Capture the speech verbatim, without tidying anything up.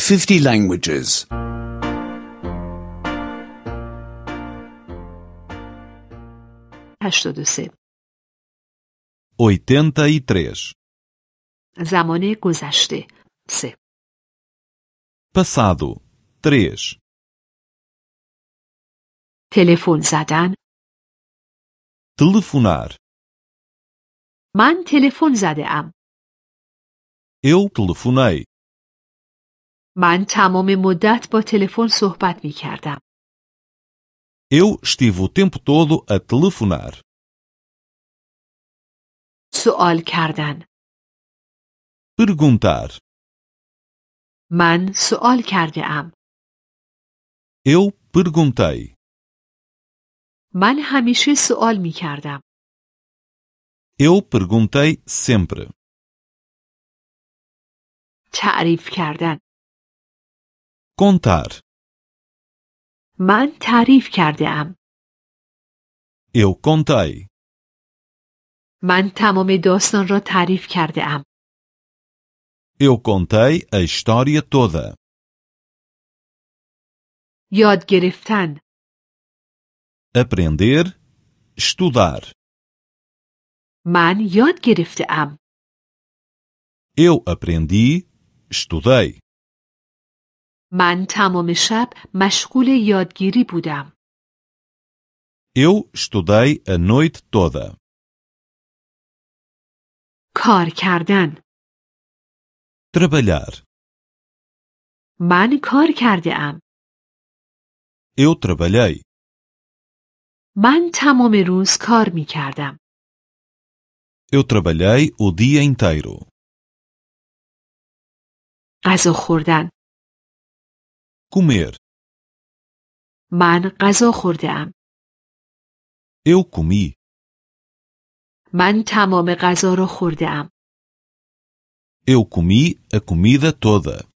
fifty languages. هشتاد و سه. oitenta e três. زمان گذشته سه. Passado três. تلفن زدن. Telefonar. من تلفن زده ام. Eu telefonei. من تمام مدت با تلفن صحبت می کردم. Eu estive o tempo todo a telefonar. سوال کردن. Perguntar. من سوال کرده ام. Eu perguntei. من همیشه سوال می کردم. Eu perguntei sempre. تعریف کردن. Contar. من تعریف کرده ام. Eu contei. من تمام داستان را تعریف کرده ام. Eu contei a história toda. یاد گرفتن. Aprender. Estudar. من یاد گرفته ام. Eu aprendi. Estudei. من تمام شب مشغول یادگیری بودم. Eu estudei a noite toda. کار کردن. Trabalhar. من کار کرده ام. Eu trabalhei. من تمام روز کار می کردم. Eu trabalhei o dia inteiro. غذا خوردن. Comer. من غذا خورده ام. Eu comi. من تمام غذا را خورده ام. Eu comi a comida toda.